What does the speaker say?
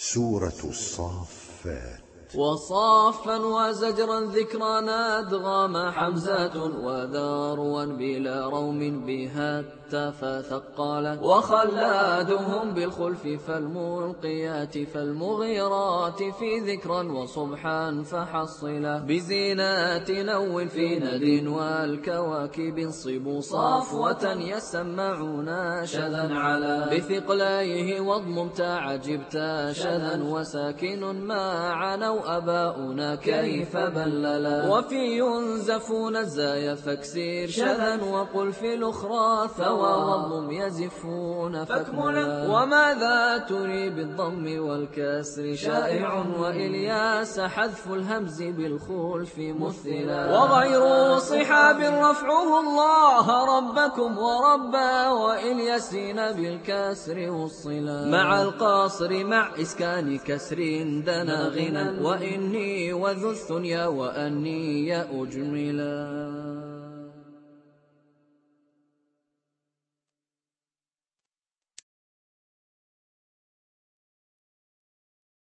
سورة الصافات. وصافا وزجرا ذكرنا أدغام حمزات وذاروا بلا روم بها فثقالا وخلادهم بالخلف فالملقيات فالمغيرات في ذكرا وصبحا فحصلا بزينات نو في ند والكواكب صبوا صافوة يسمعون شذا على بثقليه واضمم تعجبت شذا وساكن ما عنوا أباؤنا كيف بللا وفي ينزفون الزايا فاكسير شذا وقل في الأخرى ثوى وضم يزفون فاكملا وماذا تري بالضم والكسر شائع وإلياس حذف الهمز بالخلف مثلا وغير صحاب رفعه الله ربكم وربا وإلياسين بالكسر والصلا مع القاصر مع إسكان كسر دنا غنى وإني وذو الثنيا وأني أجملا.